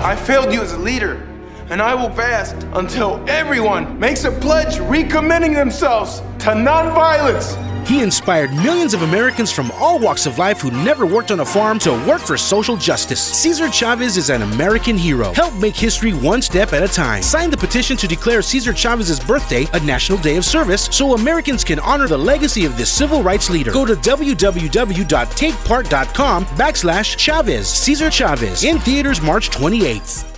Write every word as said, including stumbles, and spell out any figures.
I failed you as a leader, and I will fast until everyone makes a pledge recommitting themselves to nonviolence. He inspired millions of Americans from all walks of life who never worked on a farm to work for social justice. Cesar Chavez is an American hero. Help make history one step at a time. Sign the petition to declare Cesar Chavez's birthday a national day of service so Americans can honor the legacy of this civil rights leader. Go to www.takepart.com backslash Chavez. Cesar Chavez. In theaters March twenty-eighth.